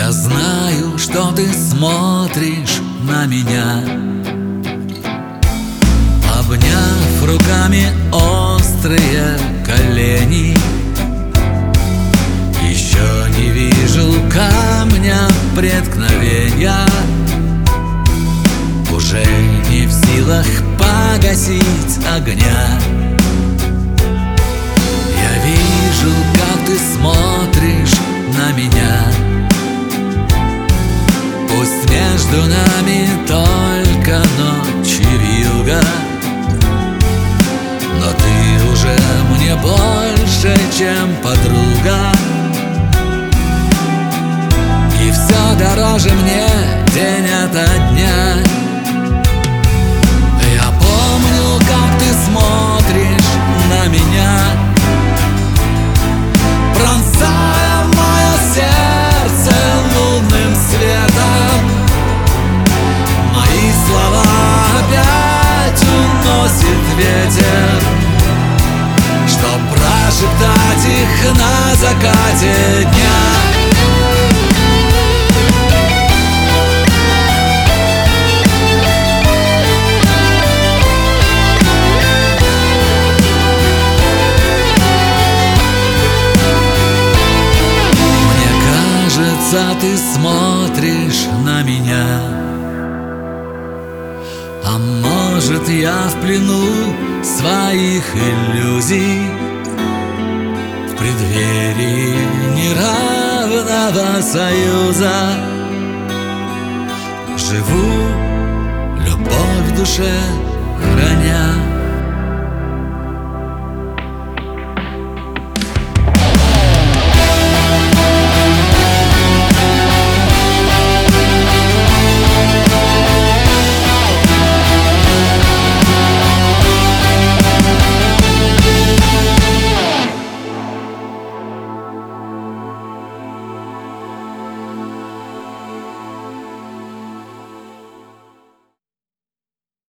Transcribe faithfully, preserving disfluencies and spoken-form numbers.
Я знаю, что ты смотришь на меня, обняв руками острые колени. Еще не вижу камня преткновения, уже не в силах погасить огня. Я вижу, как ты смотришь на меня. Пусть между нами только ночь и вьюга, но ты уже мне больше, чем подруга. И все дороже мне день ото дня. Я помню, как ты смотришь на меня, пронзая мое сердце лунным светом. Мои слова опять уносит ветер, чтоб прошептать их на закате дня. Ты смотришь на меня, а может, я в плену своих иллюзий, в преддверии неравного союза. Живу, любовь в душе храня.